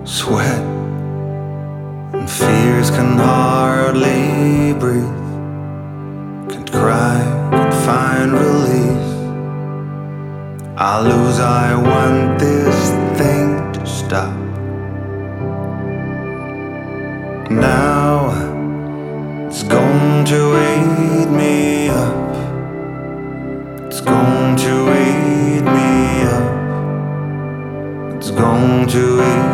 Sweat and fears can hardly breathe. Can't cry, can't find release. I lose, I want this thing to stop. Now it's going to eat me up. It's going to eat me up. It's going to eat